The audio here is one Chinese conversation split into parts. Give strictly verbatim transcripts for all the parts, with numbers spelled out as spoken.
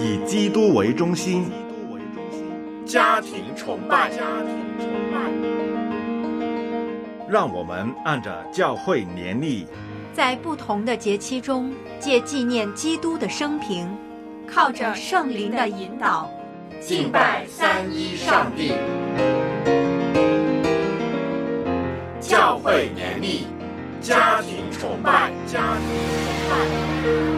以基督为中心， 家庭崇拜。 让我们按着教会年历， 在不同的节期中，借纪念基督的生平，靠着圣灵的引导， 敬拜三一上帝。教会年历，家庭崇拜，家庭崇拜。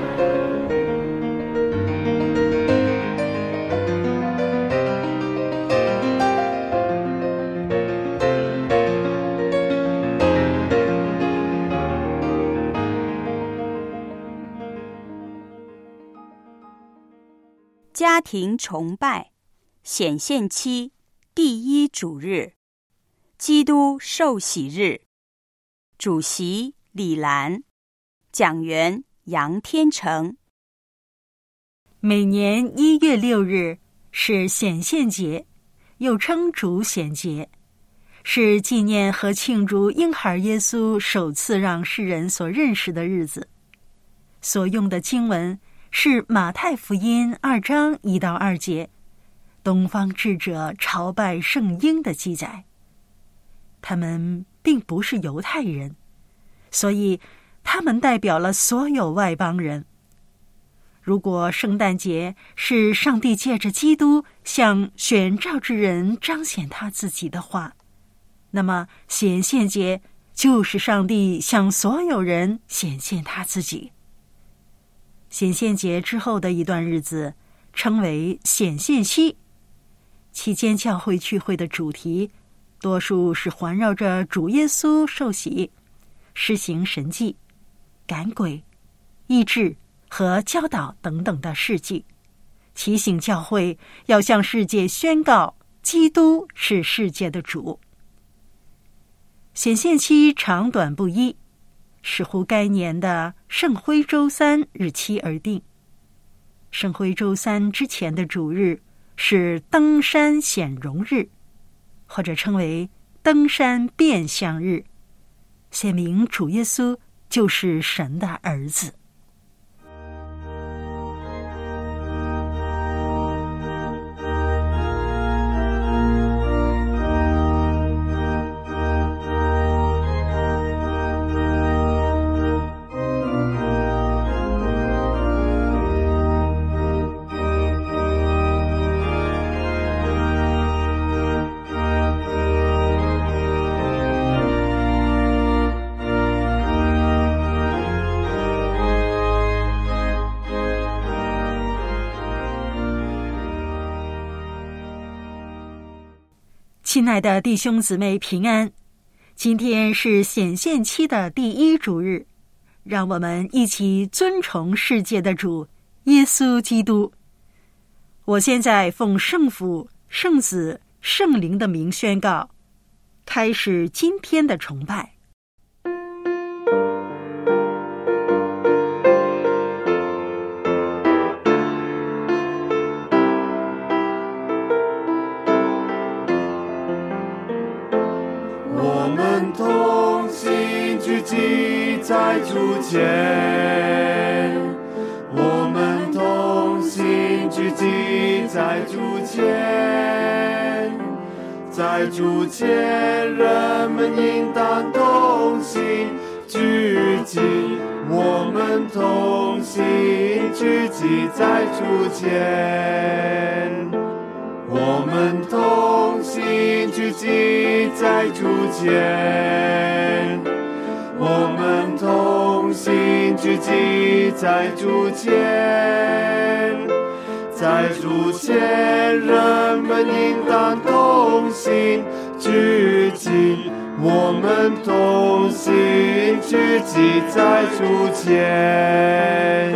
家庭崇拜显现期第一主日，基督受洗日，主席李兰，讲员杨天成。 每年一月六日是显现节，又称主显节，是纪念和庆祝婴孩耶稣首次让世人所认识的日子。所用的经文是马太福音二章一到二节，东方智者朝拜圣婴的记载。他们并不是犹太人，所以他们代表了所有外邦人。如果圣诞节是上帝借着基督向选召之人彰显他自己的话，那么显现节就是上帝向所有人显现他自己。显现节之后的一段日子称为显现期，期间教会聚会的主题多数是环绕着主耶稣受洗、施行神迹、赶鬼、医治和教导等等的事迹，提醒教会要向世界宣告基督是世界的主。显现期长短不一，视乎该年的圣灰周三日期而定。圣灰周三之前的主日是登山显荣日，或者称为登山变相日，显明主耶稣就是神的儿子。亲爱的弟兄姊妹平安，今天是显现期的第一主日，让我们一起尊崇世界的主耶稣基督。我现在奉圣父、圣子、圣灵的名宣告，开始今天的崇拜。 在主前，我们同心聚集在主前，在主前，人们应当同心聚集，我们同心聚集在主前，我们同心聚集在主前，我们同心聚集在主前，在主前，人们应当同心聚集，我们同心聚集在主前。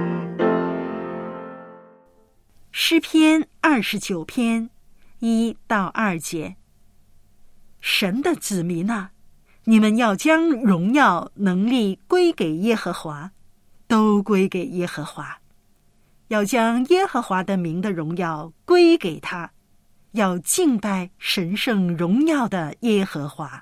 诗篇二十九篇一到二节，神的子民啊，你们要将荣耀能力归给耶和华，都归给耶和华，要将耶和华的名的荣耀归给他，要敬拜神圣荣耀的耶和华。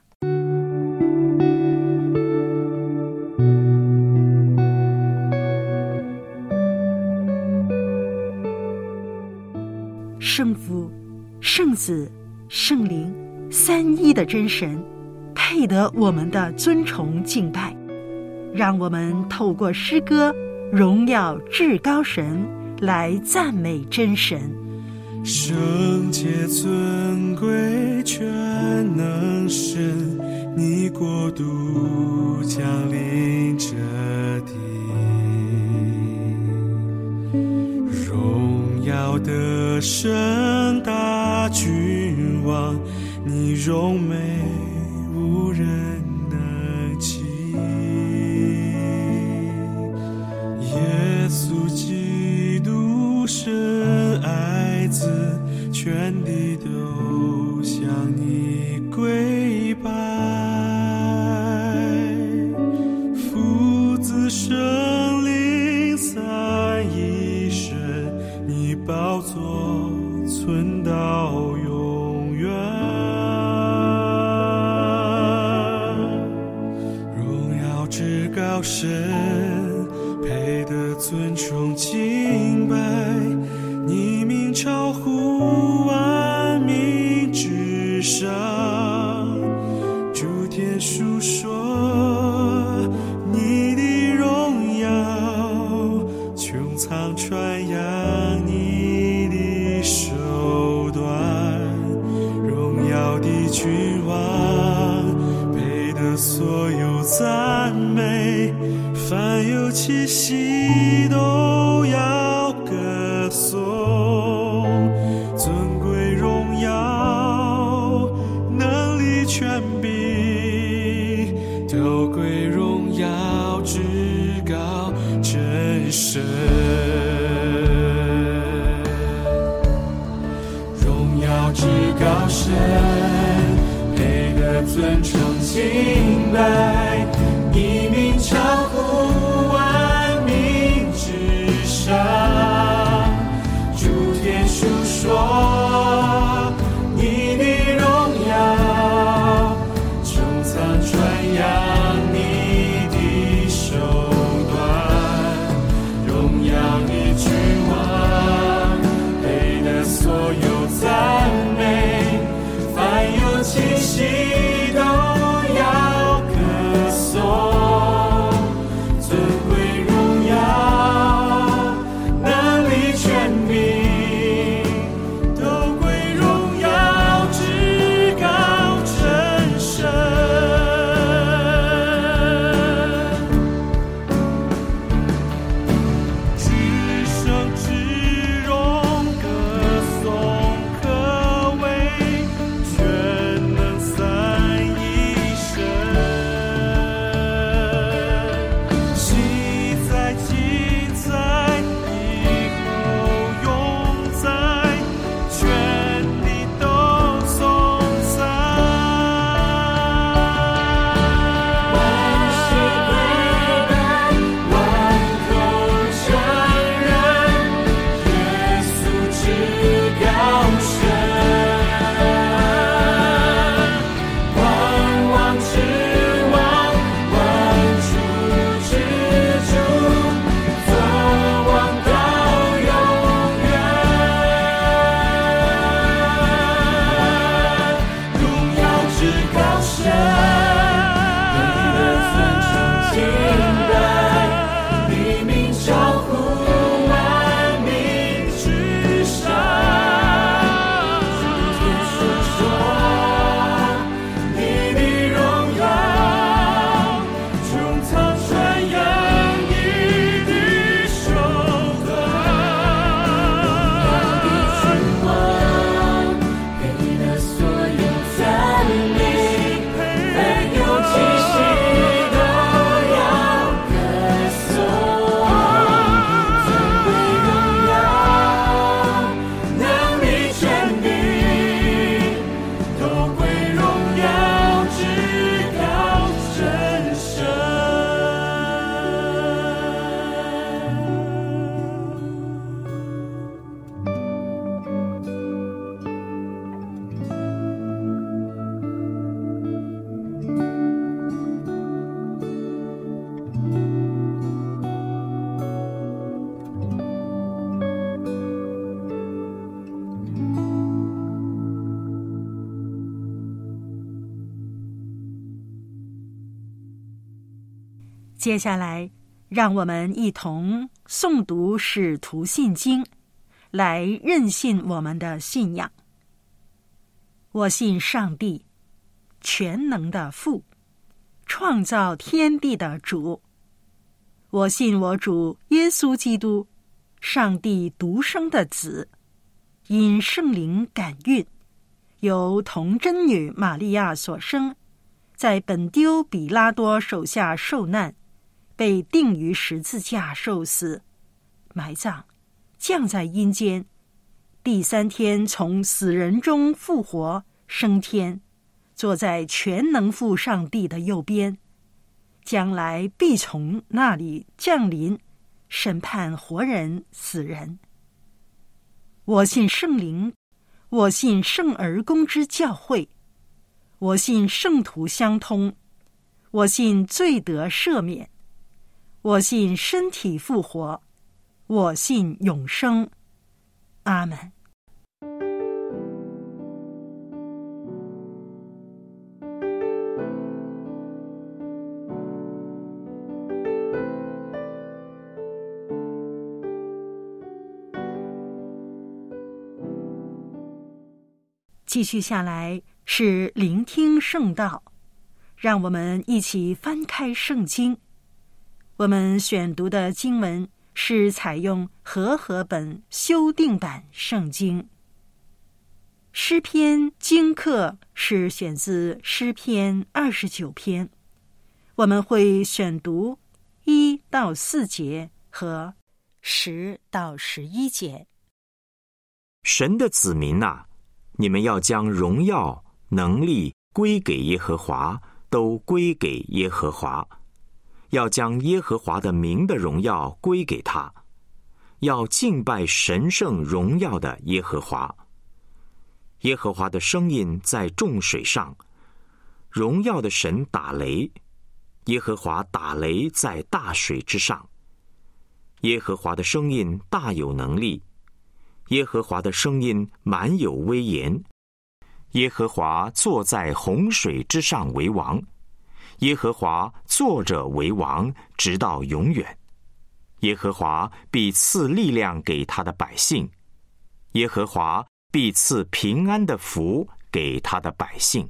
圣父、圣子、圣灵三一的真神，配得我们的尊崇敬拜。让我们透过诗歌荣耀至高神，来赞美真神。 圣洁尊贵全能神，你国度降临这地，荣耀的神大君王，你荣美无人能及。耶稣基督神爱子，全地都向你跪拜。父子圣灵三一神，你宝座存到永远。荣耀至高神，配得尊崇敬拜，你名超乎万民之上。诸天述说你的荣耀，穹苍传扬你的手段。荣耀的君王，配得所有赞美，凡有气息都要歌颂。尊贵荣耀能力权柄，都归荣耀至高真神。荣耀至高神，配得尊崇敬拜，你名超乎万民之上。诸天述说你的荣耀，穹苍传扬你的手段。荣耀的君王，配得所有赞美，凡有气息都要歌接下来，让我们一同诵读《使徒信经》，来认信我们的信仰。我信上帝，全能的父，创造天地的主。我信我主耶稣基督，上帝独生的子，因圣灵感孕，由童贞女玛利亚所生，在本丢比拉多手下受难，被钉于十字架受死，埋葬，降在阴间，第三天从死人中复活，升天，坐在全能父上帝的右边，将来必从那里降临，审判活人死人。我信圣灵，我信圣而公之教会，我信圣徒相通，我信罪得赦免，我信身体复活，我信永生。阿们。继续下来是聆听圣道，让我们一起翻开圣经。我们选读的经文是采用和合本修订版圣经。诗篇经课是选自诗篇二十九篇，我们会选读一到四节和十到十一节。 神的子民啊，你们要将荣耀、能力归给耶和华，都归给耶和华。要将耶和华的名的荣耀归给他，要敬拜神圣荣耀的耶和华。耶和华的声音在众水上，荣耀的神打雷，耶和华打雷在大水之上。耶和华的声音大有能力，耶和华的声音满有威严。耶和华坐在洪水之上为王，耶和华坐着为王，直到永远。耶和华必赐力量给他的百姓，耶和华必赐平安的福给他的百姓。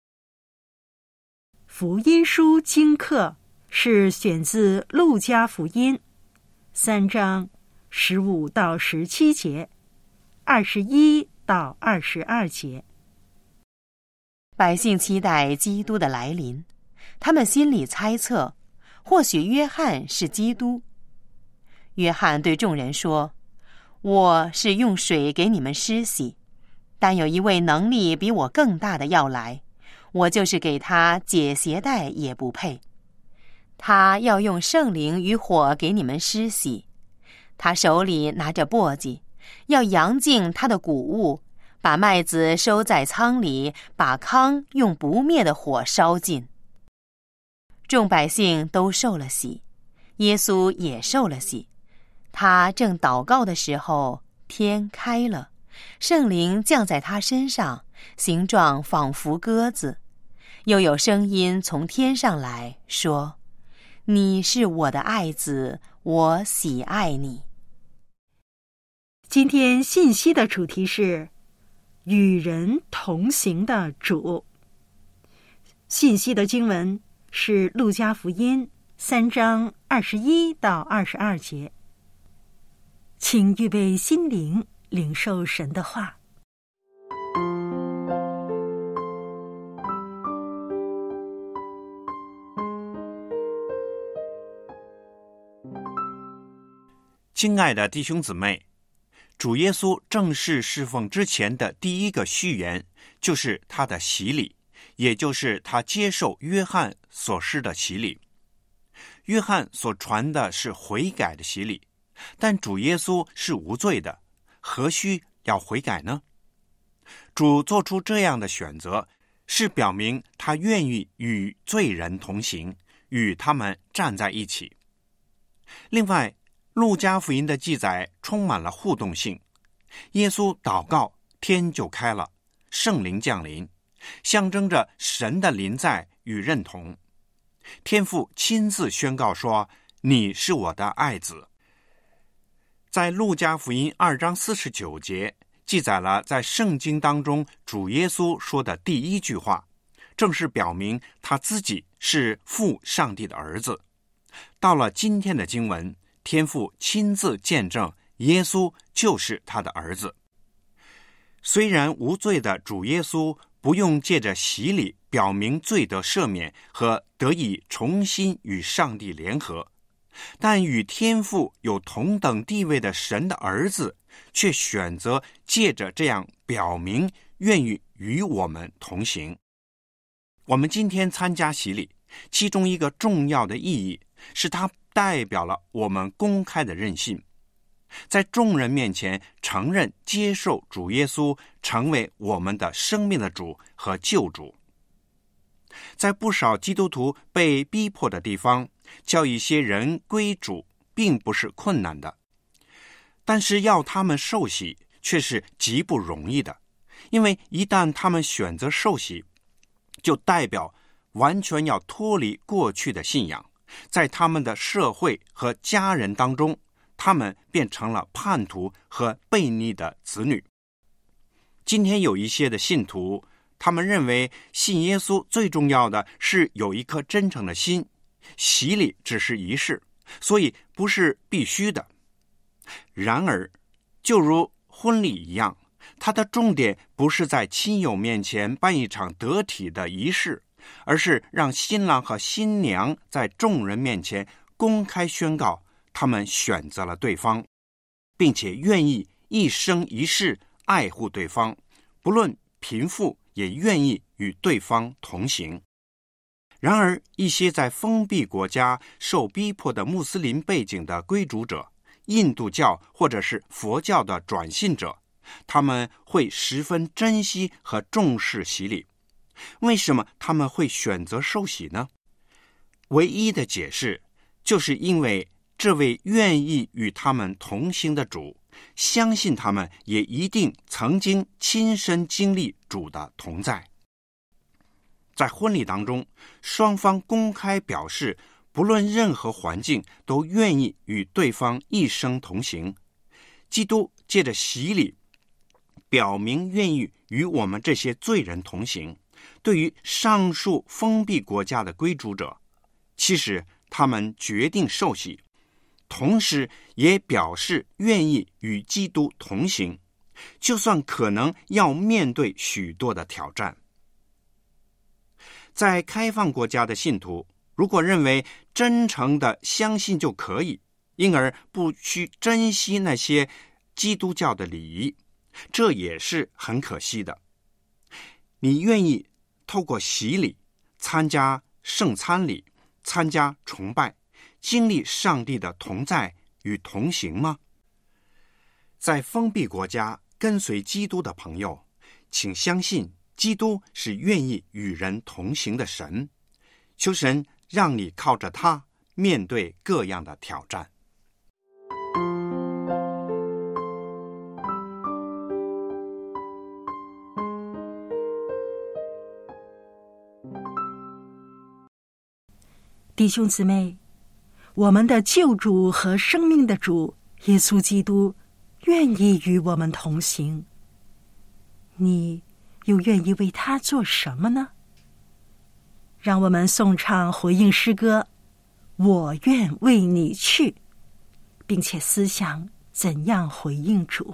福音书经课是选自路加福音三章十五到十七节，二十一到二十二节。 百姓期待基督的来临，他们心里猜测，或许约翰是基督。约翰对众人说：我是用水给你们施洗，但有一位能力比我更大的要来，我就是给他解鞋带也不配。他要用圣灵与火给你们施洗，他手里拿着簸箕，要扬净他的谷物，把麦子收在仓里，把糠用不灭的火烧尽。众百姓都受了洗，耶稣也受了洗。他正祷告的时候，天开了，圣灵降在他身上，形状仿佛鸽子。又有声音从天上来说：你是我的爱子，我喜爱你。 今天信息的主题是与人同行的主。信息的经文是路加福音三章二十一到二十二节。请预备心灵，领受神的话。 亲爱的弟兄姊妹，主耶稣正式侍奉之前的第一个序言，就是他的洗礼，也就是他接受约翰所施的洗礼。约翰所传的是悔改的洗礼，但主耶稣是无罪的，何须要悔改呢？主做出这样的选择，是表明他愿意与罪人同行，与他们站在一起。另外，路加福音的记载充满了互动性。耶稣祷告，天就开了，圣灵降临，象征着神的临在与认同。 天父亲自宣告说：“你是我的爱子。”在路加福音二章四十九节记载了在圣经当中主耶稣说的第一句话，正是表明他自己是父上帝的儿子。到了今天的经文，天父亲自见证耶稣就是他的儿子。虽然无罪的主耶稣不用借着洗礼表明罪得赦免和得以重新与上帝联合，但与天父有同等地位的神的儿子却选择借着这样表明愿意与我们同行。我们今天参加洗礼，其中一个重要的意义是它代表了我们公开的认信，在众人面前承认接受主耶稣成为我们的生命的主和救主。在不少基督徒被逼迫的地方，叫一些人归主并不是困难的，但是要他们受洗却是极不容易的，因为一旦他们选择受洗，就代表完全要脱离过去的信仰，在他们的社会和家人当中，他们变成了叛徒和悖逆的子女。今天有一些的信徒，他们认为信耶稣最重要的是有一颗真诚的心，洗礼只是仪式，所以不是必须的。然而，就如婚礼一样，它的重点不是在亲友面前办一场得体的仪式，而是让新郎和新娘在众人面前公开宣告他们选择了对方，并且愿意一生一世爱护对方，不论贫富也愿意与对方同行。然而，一些在封闭国家受逼迫的穆斯林背景的归主者、印度教或者是佛教的转信者，他们会十分珍惜和重视洗礼。为什么他们会选择受洗呢？唯一的解释就是因为这位愿意与他们同行的主，相信他们也一定曾经亲身经历主的同在。在婚礼当中，双方公开表示不论任何环境都愿意与对方一生同行。基督借着洗礼表明愿意与我们这些罪人同行。对于上述封闭国家的归主者，其实他们决定受洗，同时也表示愿意与基督同行，就算可能要面对许多的挑战。在开放国家的信徒，如果认为真诚的相信就可以，因而不需珍惜那些基督教的礼仪，这也是很可惜的。你愿意透过洗礼参加圣餐礼，参加崇拜，经历上帝的同在与同行吗？在封闭国家跟随基督的朋友，请相信基督是愿意与人同行的神，求神让你靠着他面对各样的挑战。 弟兄姊妹，我们的救主和生命的主耶稣基督愿意与我们同行，你又愿意为他做什么呢？让我们颂唱回应诗歌，我愿为你去，并且思想怎样回应主。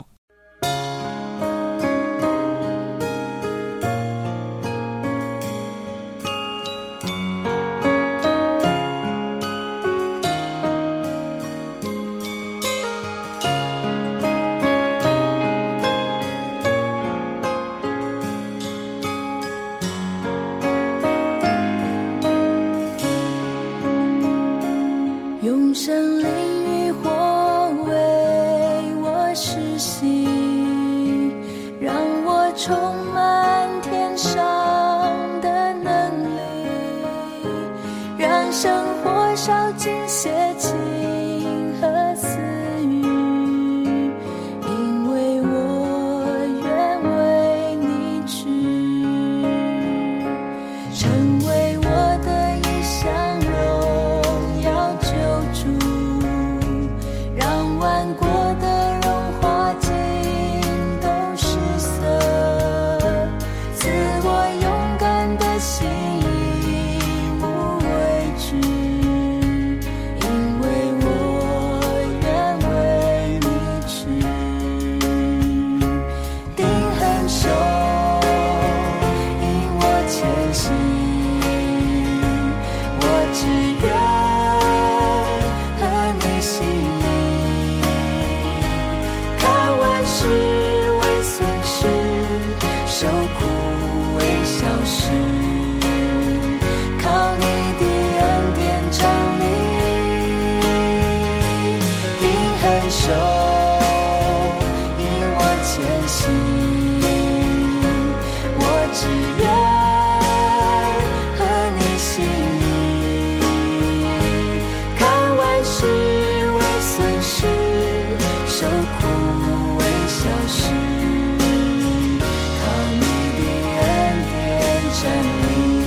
用生灵与火为我施洗，让我充满天上的能力，让生活烧尽邪情和私欲，因为我愿为你去，成为我的一项。 息，我只愿合你心意，看万事为损失，受苦为小事，靠你的恩典站立。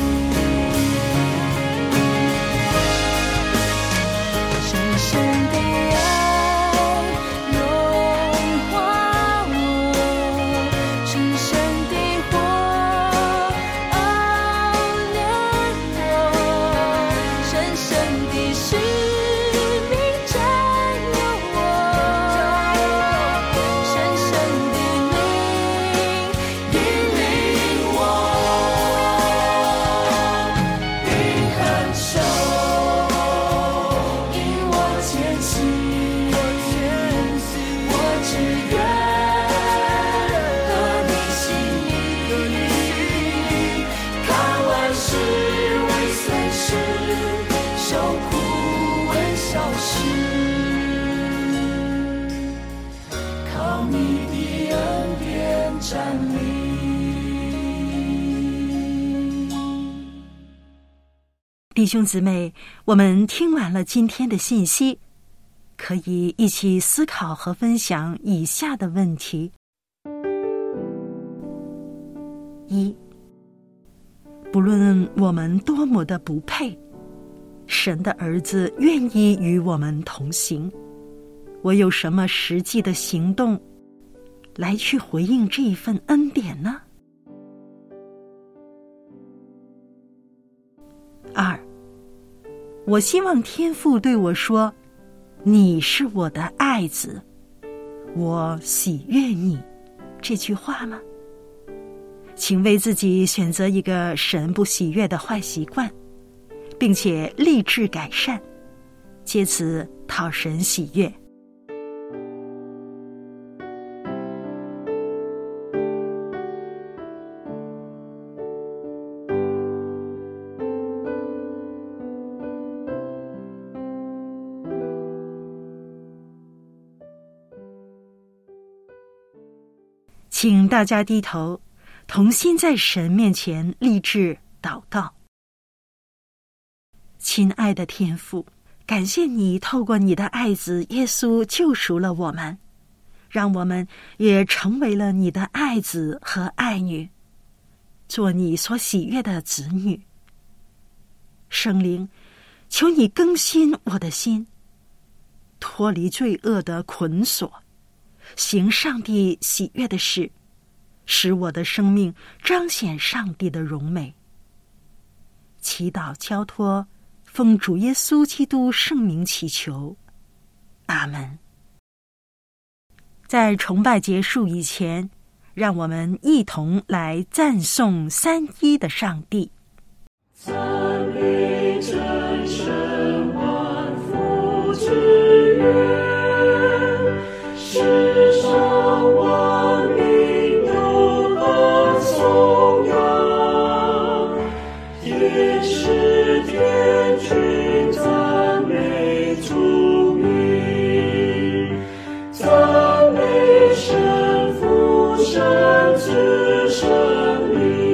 深深的爱融化我，深深的火熬炼我，深深的使命占有我，深深的灵引领我，云和手引我前行，我只愿合你心意，看万事为损失，受苦为小事，靠你的恩典站立。 弟兄姊妹，我们听完了今天的信息，可以一起思考和分享以下的问题：一，不论我们多么的不配，神的儿子愿意与我们同行，我有什么实际的行动来去回应这一份恩典呢？二，我希望天父对我说，你是我的爱子，我喜悦你，这句话吗？请为自己选择一个神不喜悦的坏习惯，并且立志改善，借此讨神喜悦。请大家低头，同心在神面前立志祷告。亲爱的天父，感谢你透过你的爱子耶稣救赎了我们，让我们也成为了你的爱子和爱女，做你所喜悦的子女。圣灵，求你更新我的心，脱离罪恶的捆锁，行上帝喜悦的事，使我的生命彰显上帝的荣美。祈祷交托，奉主耶稣基督圣名祈求，阿们。在崇拜结束以前，让我们一同来赞颂三一的上帝。 赞美真神万福之源，世上万民都很颂扬，也是天君赞美主名，赞美神父神子神灵。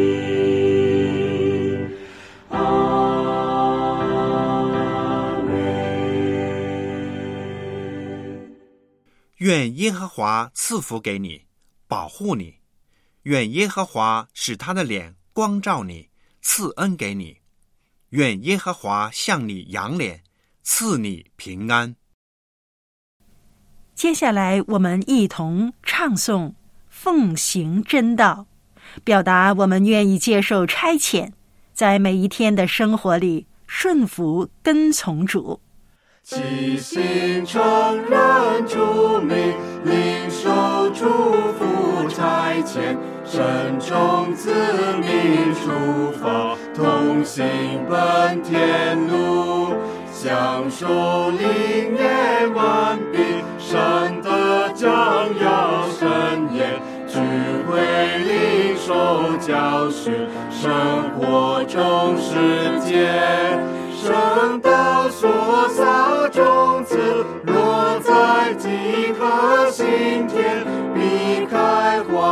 愿耶和华赐福给你，保护你；愿耶和华使他的脸光照你，赐恩给你；愿耶和华向你扬脸，赐你平安。 接下来我们一同唱诵奉行真道，表达我们愿意接受差遣，在每一天的生活里顺服跟从主。 齐心承认主名，领受祝福差遣，慎重自命出发，同行奔天路，享受灵验完毕，神的将要深言，智慧领受教训，生活中实践，圣道所撒种子，落在几颗心田，必开花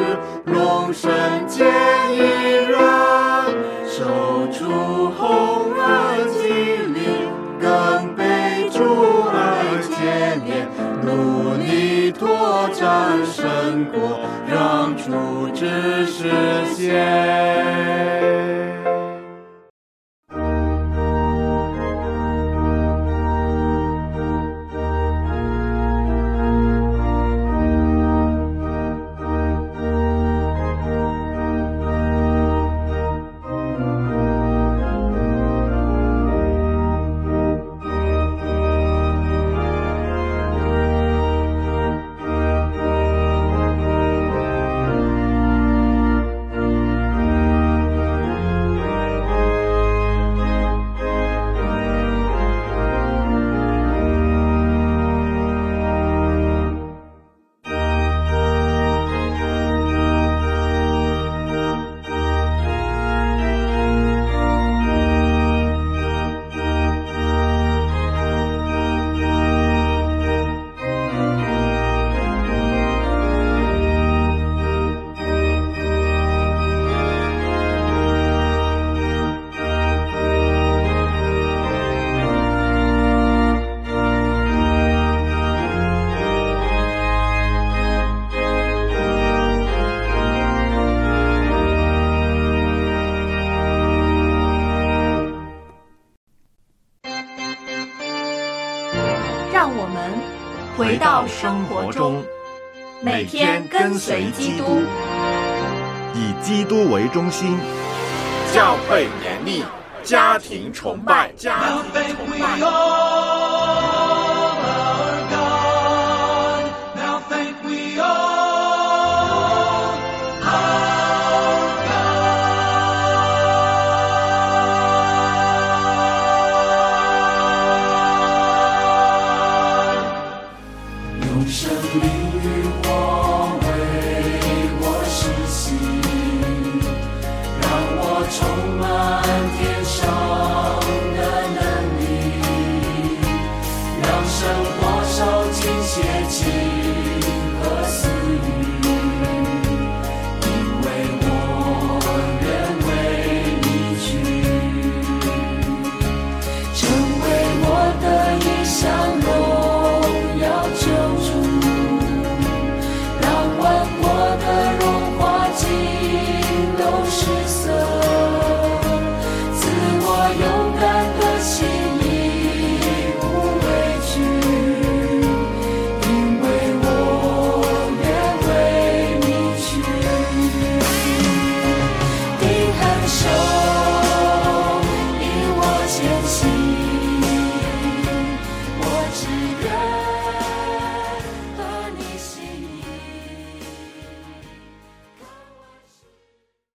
荣神见一人，守住红恩激励，更被主爱牵连，努力拓展神国，让主旨实现。 让我们回到生活中，每天跟随基督， 以基督为中心， 教会严厉，家庭崇拜，家庭崇拜。 生活受尽邪气。